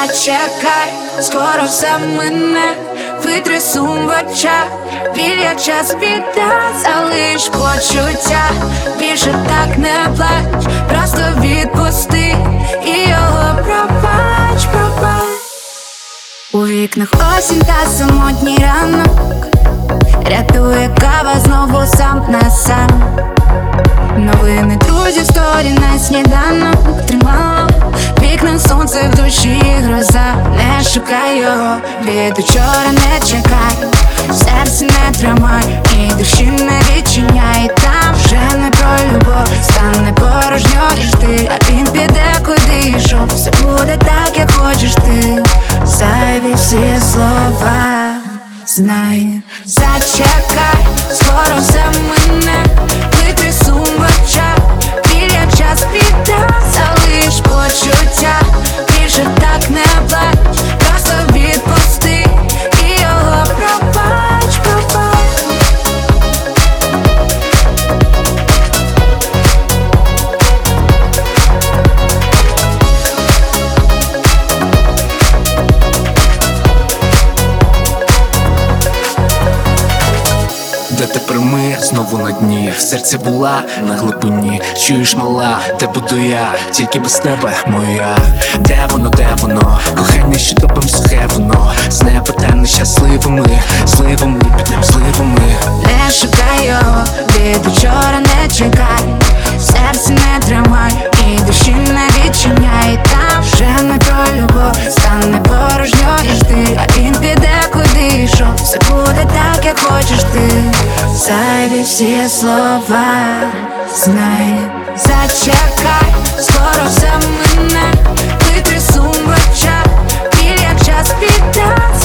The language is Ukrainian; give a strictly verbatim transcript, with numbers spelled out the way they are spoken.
Зачекай, скоро все мине, витри сум в очах, біль як час піде, залиш почуття, більше так не плач, просто відпусти і його пробач, пробач. У вікнах осінь та самотній ранок, рятує кава знову сам на сам. Новини друзів, сторі на сніданок тримало вікна, сонце в душі, гроза. Не шукай його, від учора не чекай, серце не тримай і душі не відчиняй. Там вже не про любов, стане порожньо і ти, а він піде куди йшов. Все буде так, як хочеш ти, зайві всі слова знай. Зачекай, скоро все мине, витри сум в очах, біль як час піде, залиш почуття, більше так не плач, просто відпусти і його пробач, пробач. Де тепер ми знову на дні, в серці була на глибині. Чуєш, мала, де буду я, тільки без тебе моя. Де воно, де воно, кохання, що топим сухе воно, з неба та нещасливими, зливами, під ним зливами. Не шукай його, від учора не чекай, серце не тримай і душі не відчиняй. Там вже не про любов, стане порожньо і жди, а він піде куди йшов. Все буде так, як хочеш ти, зайві всі слова знай. Зачекай, скоро все мине, витри сум в очах, біль як час піде,